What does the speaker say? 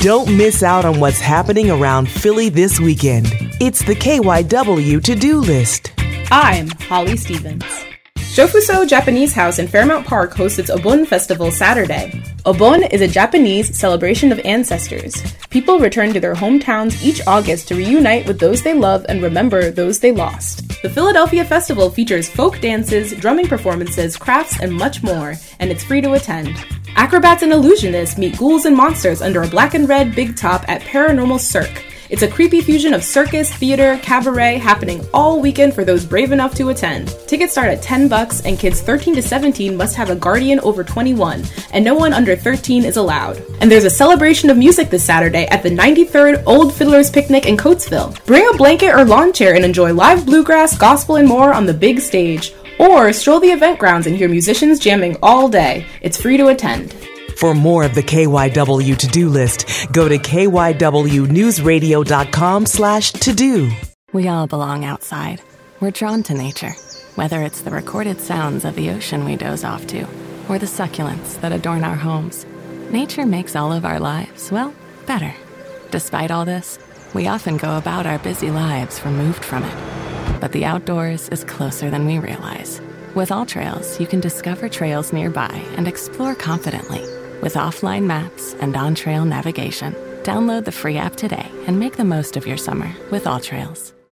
Don't miss out on what's happening around Philly this weekend. It's the KYW to-do list. I'm Holly Stevens. Shofuso Japanese House in Fairmount Park hosts its Obon Festival Saturday. Obon is a Japanese celebration of ancestors. People return to their hometowns each August to reunite with those they love and remember those they lost. The Philadelphia Festival features folk dances, drumming performances, crafts, and much more, and it's free to attend. Acrobats and illusionists meet ghouls and monsters under a black and red big top at Paranormal Cirque. It's a creepy fusion of circus, theater, cabaret happening all weekend for those brave enough to attend. Tickets start at $10 and kids 13 to 17 must have a guardian over 21, and no one under 13 is allowed. And there's a celebration of music this Saturday at the 93rd Old Fiddler's Picnic in Coatesville. Bring a blanket or lawn chair and enjoy live bluegrass, gospel, and more on the big stage. Or stroll the event grounds and hear musicians jamming all day. It's free to attend. For more of the KYW to-do list, go to kywnewsradio.com/to-do. We all belong outside. We're drawn to nature, whether it's the recorded sounds of the ocean we doze off to, or the succulents that adorn our homes. Nature makes all of our lives, well, better. Despite all this, we often go about our busy lives removed from it. But the outdoors is closer than we realize. With AllTrails, you can discover trails nearby and explore confidently. With offline maps and on-trail navigation, download the free app today and make the most of your summer with AllTrails.